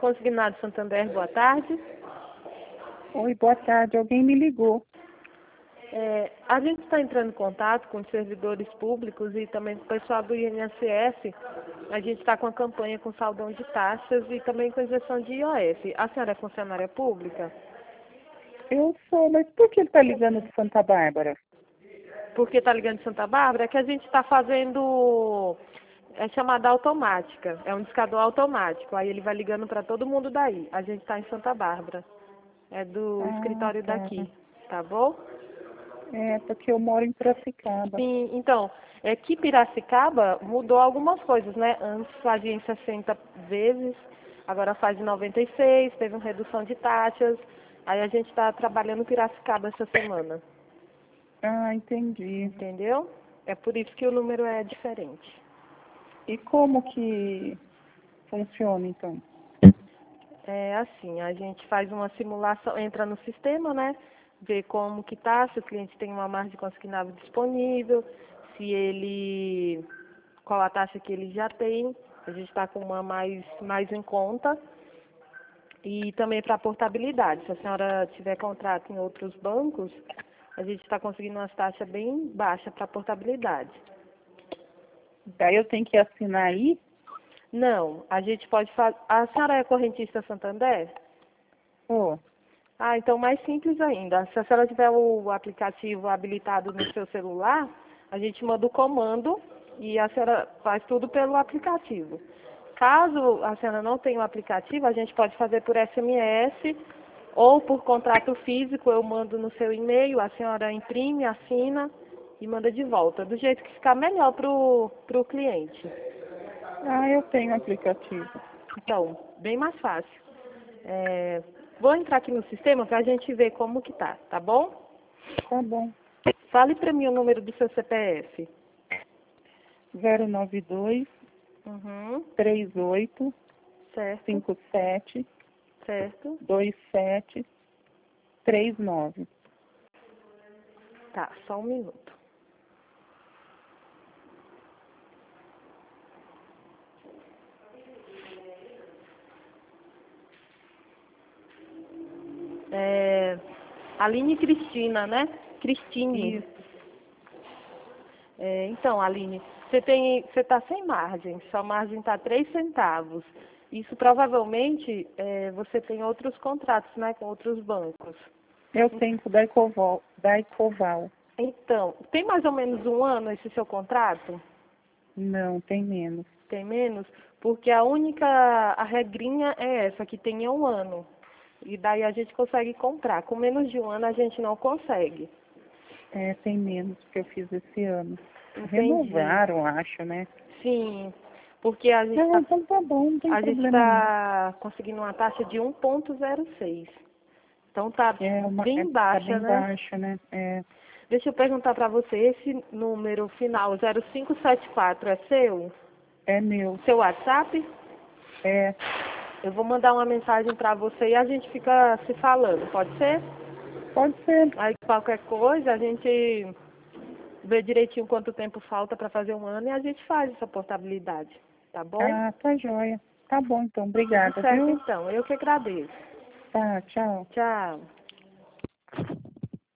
Consignado Santander, boa tarde. Oi, boa tarde. Alguém me ligou. A gente está entrando em contato com os servidores públicos e também com o pessoal do INSS. A gente está com a campanha com saldão de taxas e também com isenção de IOF. A senhora é funcionária pública? Eu sou, mas por que ele está ligando de Santa Bárbara? Porque está ligando de Santa Bárbara, é que a gente está fazendo chamada automática. É um discador automático. Aí ele vai ligando para todo mundo daí. A gente está em Santa Bárbara. É do escritório Tá. daqui, tá bom? É, porque eu moro em Piracicaba. Sim, então, é que Piracicaba mudou algumas coisas, né? Antes fazia em 60 vezes, agora faz em 96, teve uma redução de taxas. Aí a gente está trabalhando Piracicaba essa semana, Ah, entendi. entendeu? É por isso que o número é diferente. E como que funciona, então? É assim, a gente faz uma simulação, entra no sistema, né? Vê como que tá, se o cliente tem uma margem consignável disponível, se ele, qual a taxa que ele já tem, a gente está com uma mais em conta. E também para portabilidade, se a senhora tiver contrato em outros bancos, a gente está conseguindo uma taxa bem baixa para portabilidade. Daí eu tenho que assinar aí? Não, a gente pode fazer. A senhora é correntista Santander? Ô, Ah, então mais simples ainda. Se a senhora tiver o aplicativo habilitado no seu celular, a gente manda o comando e a senhora faz tudo pelo aplicativo. Caso a senhora não tenha o aplicativo, a gente pode fazer por SMS ou por contrato físico. Eu mando no seu e-mail, a senhora imprime, assina e manda de volta, do jeito que ficar melhor pro cliente. eu tenho aplicativo. Então, bem mais fácil. Vou entrar aqui no sistema para a gente ver como que tá bom? Tá bom. Fale para mim o número do seu CPF. 092 Uhum, 38 certo, 57 certo. 27 39. Tá, só um minuto. Aline Cristina, né? Cristine. Isso. Então, Aline, você está sem margem, sua margem está 3 centavos. Isso provavelmente você tem outros contratos, né, com outros bancos. Eu tenho da Ecoval. Então, tem mais ou menos um ano esse seu contrato? Não, tem menos. Tem menos? Porque a regrinha é essa, que tenha um ano. E daí a gente consegue comprar. Com menos de um ano a gente não consegue. É, tem menos que eu fiz esse ano. Entendi. Renovaram, acho, né? Sim, porque Não, então tá bom, não tem a gente problema não. está conseguindo uma taxa de 1,06. Então tá bem Tá baixa, bem né? baixa, né? É, Deixa eu perguntar para você, esse número final 0574 é seu? é meu. Seu WhatsApp? É, Eu vou mandar uma mensagem para você e a gente fica se falando, pode ser? pode ser. Aí qualquer coisa a gente vê direitinho quanto tempo falta para fazer um ano e a gente faz essa portabilidade, tá bom? Ah, tá joia. Tá bom, então. Tudo Obrigada, certo viu? então, eu que agradeço. Tá, tchau. Tchau.